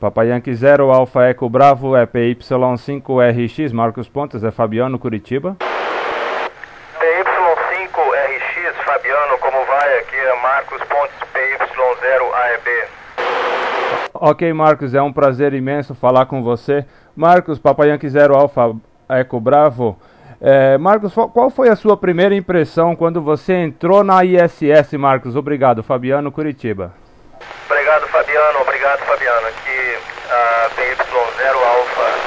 Papa Yankee 0, Alfa Eco Bravo, é PY5RX, Marcos Pontes, é Fabiano, Curitiba. PY5RX, Fabiano, como vai? Aqui é Marcos Pontes, PY0AEB. Ok, Marcos, é um prazer imenso falar com você. Marcos, Papa Yankee 0, Alfa Eco Bravo. Marcos, qual foi a sua primeira impressão quando você entrou na ISS, Marcos? Obrigado, Fabiano, Curitiba. Obrigado, Fabiano. Aqui, PY0 Alfa